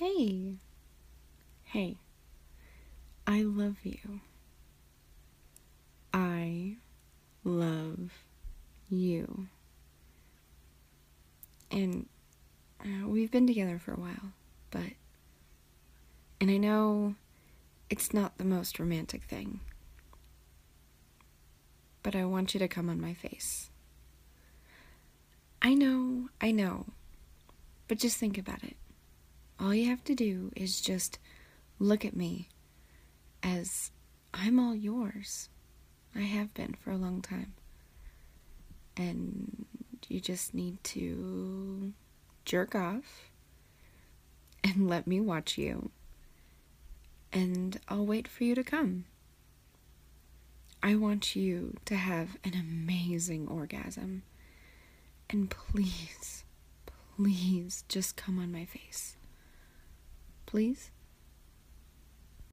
Hey, hey, I love you. I love you. And we've been together for a while, and I know it's not the most romantic thing, but I want you to come on my face. I know, but just think about it. All you have to do is just look at me as I'm all yours. I have been for a long time. And you just need to jerk off and let me watch you. And I'll wait for you to come. I want you to have an amazing orgasm. And please, please just come on my face. Please?